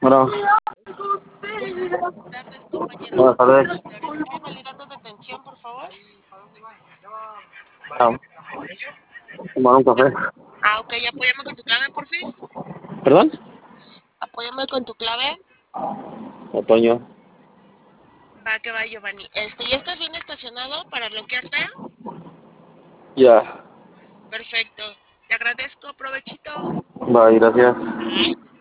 Bueno, Buenas tardes, compañero. buenas tardes. Verifique calidad de detención, por favor. Ah, tomar un café. Ok, apóyame con tu clave, por fin. ¿Perdón? Apóyame con tu clave. Otoño. Va que va, Giovanni. ¿Ya estás bien estacionado para bloquearte? Ya. Perfecto. Te agradezco, provechito. Bye, gracias. Bye.